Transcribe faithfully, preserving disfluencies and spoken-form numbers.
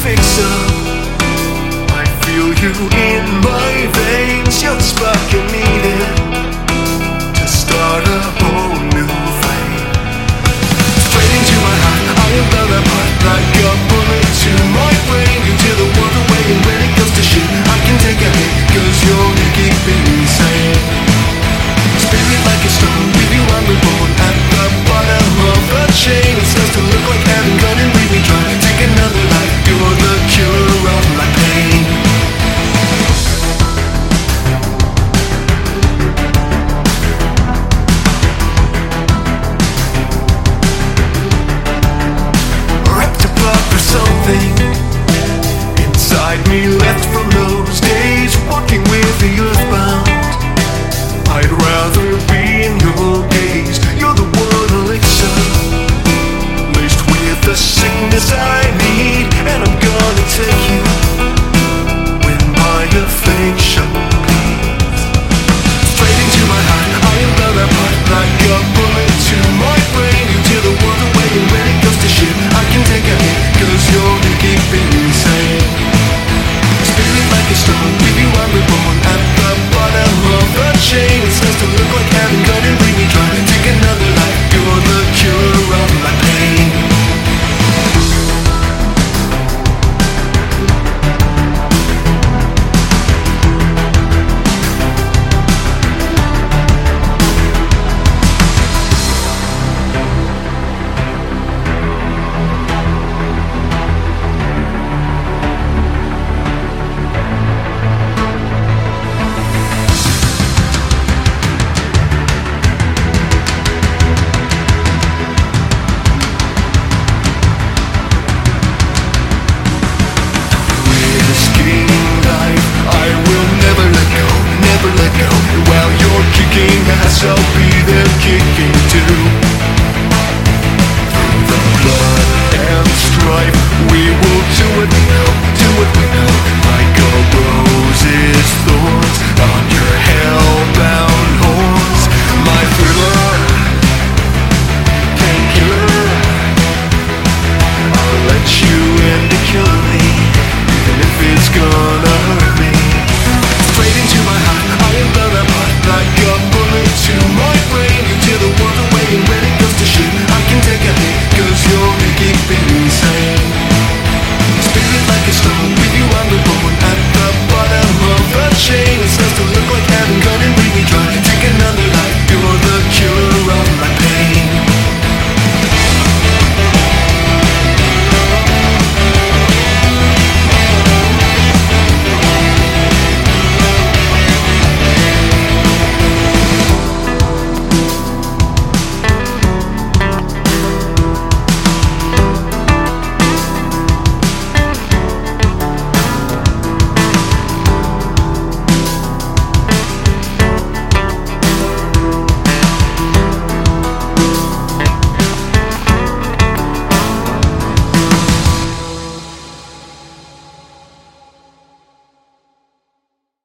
fixer. I feel you in my veins. You're the spark I needed to start a whole new flame. Straight into my heart, I am blown apart like a bullet to my brain. You tear the world away, and when it goes to shit, I can take a hit, cause you're keeping me sane. Spirit like a stone, with you I'm reborn at the bottom of a chain. It starts to look like heaven, come and leave me dry. Take another life, you're the cure of my pain. Wrapped up or something inside me, left from those days, walking with the earthbound. I'd rather be in your gaze. You're the one elixir, laced with the sickness I need, and I'm gonna take you when my affection bleeds. Straight into my heart, I am blown apart like a bullet to my brain. You tear the world away, and when it goes to shit, I can take a hit, cause you're keeping me sane. Spirit like a stone, with you I'm reborn at the bottom of a chain. It starts to look like heaven, come and bring me dry. Take another life, you're the cure of my pain. Let go, while you're kicking ass, I'll be there kicking